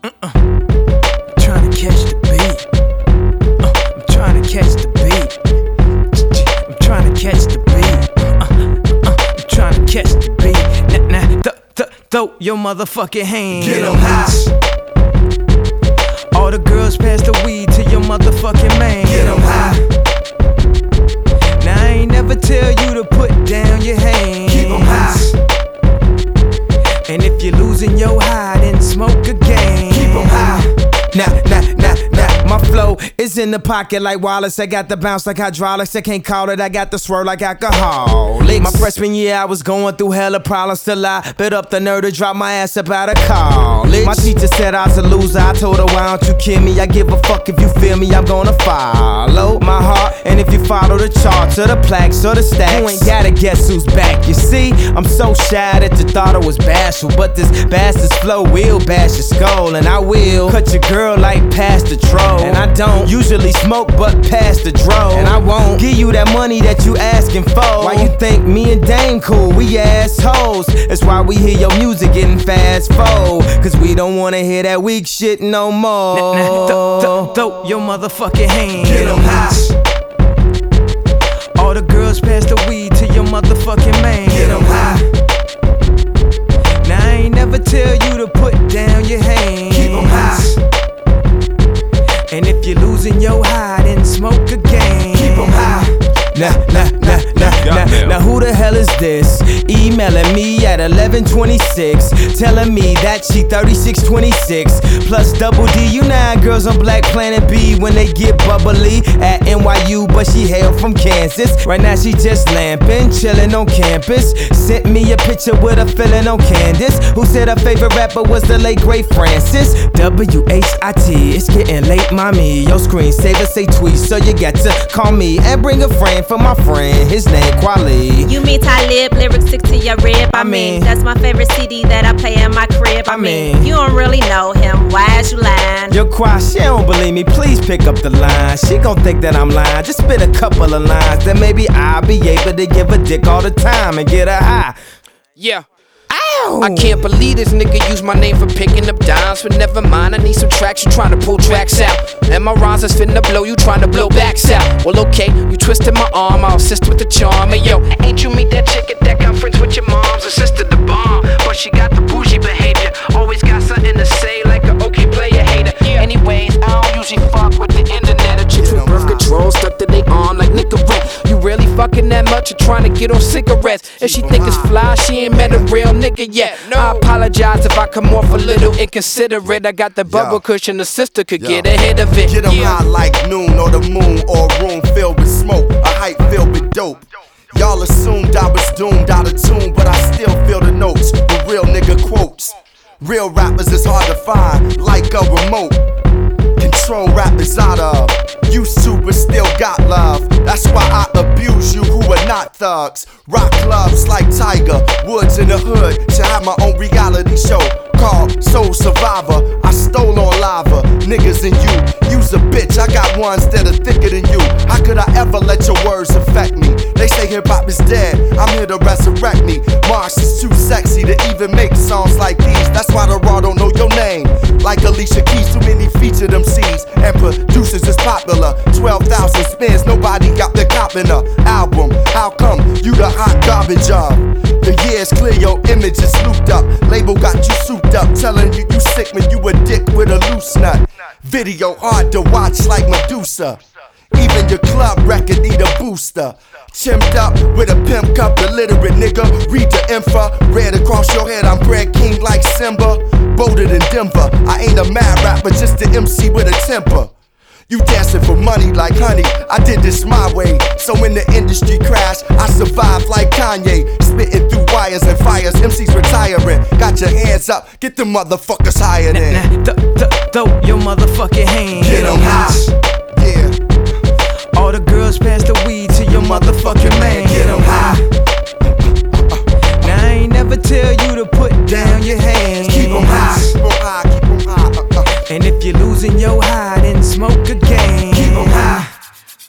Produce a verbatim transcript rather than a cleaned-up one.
Uh-uh. I'm trying to catch the beat. Uh, I'm trying to catch the beat. I'm trying to catch the beat. Uh, uh, I'm trying to catch the beat. Nah, nah, th th throw your motherfucking hands. Get 'em high. All the girls pass the weed to your motherfucking man. Get 'em high. Now I ain't never tell you to put down your hands. Keep 'em high. And if you're losing your high, then smoke again. Keep 'em high. Nah, nah, nah, nah. My flow is in the pocket like Wallace. I got the bounce like hydraulics. I can't call it. I got the swirl like alcohol. My freshman year, I was going through hella problems till I bit up the nerve to drop my ass up out of college. My teacher said I was a loser. I told her, why don't you kill me? I give a fuck if you feel me. I'm gonna follow my heart. And if you follow the charts or the plaques or the stacks, you ain't gotta guess who's back. You see, I'm so shy that you thought I was bashful, but this bastard's flow will bash your skull, and I will cut your girl like past the troll. And I don't usually smoke, but past the dro. And I won't give you that money that you asking for. Why you think me and Dame cool? We assholes. That's why we hear your music getting fast forward, cause we don't wanna hear that weak shit no more. Nah, nah, th th throw your motherfucking hands. Get 'em high. All the girls pass the weed to your motherfucking man. Get 'em high. Now I ain't never tell you to put down your hands. Keep 'em high. And if you're losing your high, then smoke again. Keep 'em high. Nah, nah, nah, nah, nah. Now who the hell is this? Emailing me at eleven twenty-six, telling me that she thirty-six twenty-six plus double D. You know girls on Black Planet B when they get bubbly at N Y U, but she hail from Kansas. Right now she just lamping, chilling on campus. Sent me a picture with a feeling on Candace, who said her favorite rapper was the late great Francis. W H I T, it's getting late, mommy. Your screensaver say tweet, so you got to call me and bring a friend for my friend. His name Kweli. You mean Talib, lyrics stick to your rib. I, I mean, mean, that's my favorite C D that I play in my crib. I, I mean, mean, you don't really know him. Why is you lying? Yo, Kwa, she don't believe me. Please pick up the line. She gon' think that I'm lying. Just spit a couple of lines, then maybe I'll be able to give a dick all the time and get her high. Yeah. I can't believe this nigga used my name for picking up dimes, but never mind, I need some traction, trying to pull tracks out. And my rhymes is finna blow, you trying to blow backs out. Well, okay, you twisted my arm, I'll assist with the charm. Hey yo, ain't you meet that chick at that conference with your mom's sister, the bomb? But she got the bougie behavior, always got something to say like a okay player hater. Anyways, I don't usually fuck with the internet or chicks with birth control stuck to they arm like Nicorette. You really fucking that much or trying to get on cigarettes? If she think it's fly, she ain't met a real nigga yet. No. I apologize if I come off a little inconsiderate. I got the bubble Yo. cushion, the sister could Yo. get ahead of it. Get 'em yeah. high like noon or the moon, or a room filled with smoke, a hype filled with dope. Y'all assumed I was doomed out of tune, but I still feel the notes, the real nigga quotes. Real rappers is hard to find, like a remote. Control rappers out of, used to but still got love. That's why I abuse you who are not thugs. Rock clubs like Tiger Woods in the hood. Should have my own reality show called Soul Survivor. I stole on lava, niggas and you. You's a bitch, I got ones that are thicker than you. How could I ever let your words affect me? They say hip hop is dead, I'm here to resurrect me. Mars is too sexy to even make songs like these. That's why the raw don't know your name. Like Alicia Keys, too many featured M Cs and producers is popular. twelve thousand spins, nobody got the cop in a album. How come you the hot garbage of? The years clear, your image is looped up. Label got you souped up, telling you you sick when you a dick with a loose nut. Video hard to watch like Medusa. Even your club record need a booster. Chimped up with a pimp cup, illiterate nigga. Read the info, red across your head. I'm Brad King like Simba. Bolder than Denver. I ain't a mad rapper, just an M C with a temper. You dancing for money like honey, I did this my way. So when the industry crashed, I survived like Kanye. Spitting through wires and fires, M Cs retiring. Got your hands up, get the motherfuckers higher than. Nah, nah, th th throw your motherfucking hands. Get 'em high, yeah. All the girls pass the weed to your motherfucking